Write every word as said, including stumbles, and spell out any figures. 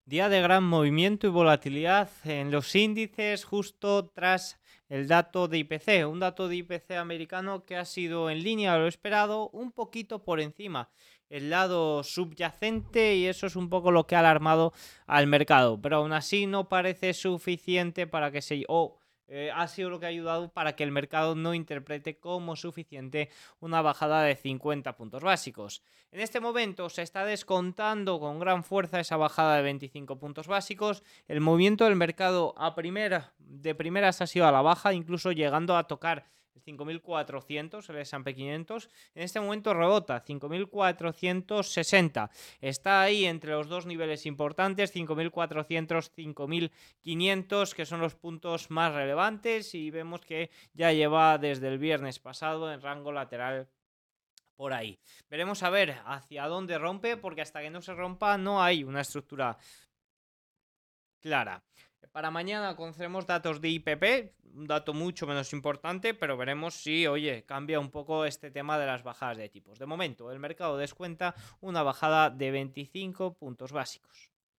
Día de gran movimiento y volatilidad en los índices justo tras el dato de I P C, un dato de I P C americano que ha sido en línea a lo esperado, un poquito por encima el lado subyacente y eso es un poco lo que ha alarmado al mercado, pero aún así no parece suficiente para que se... o eh, ha sido lo que ha ayudado para que el mercado no interprete como suficiente una bajada de cincuenta puntos básicos. En este momento se está descontando con gran fuerza esa bajada de veinticinco puntos básicos. El movimiento del mercado a primera, de primeras ha sido a la baja, incluso llegando a tocar el cinco mil cuatrocientos, el S and P quinientos. En este momento rebota cinco mil cuatrocientos sesenta. Está ahí entre los dos niveles importantes, cinco mil cuatrocientos, cinco mil quinientos, que son los puntos más relevantes, y vemos que ya lleva desde el viernes pasado en rango lateral por ahí. Veremos a ver hacia dónde rompe, porque hasta que no se rompa no hay una estructura clara. Para mañana conoceremos datos de I P P, un dato mucho menos importante, pero veremos si, oye, cambia un poco este tema de las bajadas de tipos. De momento, el mercado descuenta una bajada de veinticinco puntos básicos.